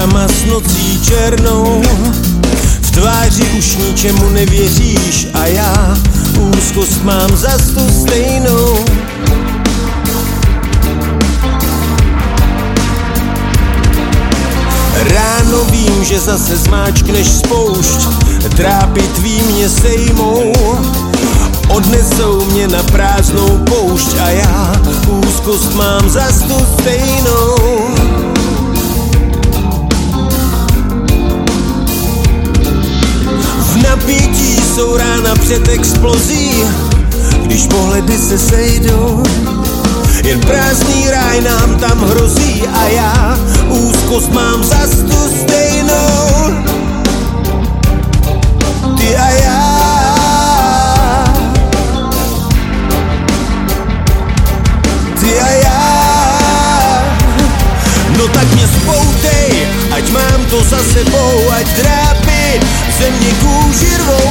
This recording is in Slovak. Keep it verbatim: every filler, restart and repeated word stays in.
sama s nocí černou. V tváři už ničemu nevěříš a já úzkost mám zas tu stejnou. Ráno vím, že zase zmáčkneš spoušť, trápy tvý mě sejmou, odnesou mě na prázdnou poušť a já úzkost mám zas tu stejnou. V napětí jsou rána před explozí, když pohledy se sejdou, jen prázdný ráj nám tam hrozí a já úzkost mám zas tu stejnou. Ty a já. Ty a já. No tak mě spoutej, ať mám to za sebou, ať drápy ze mě kůži rvou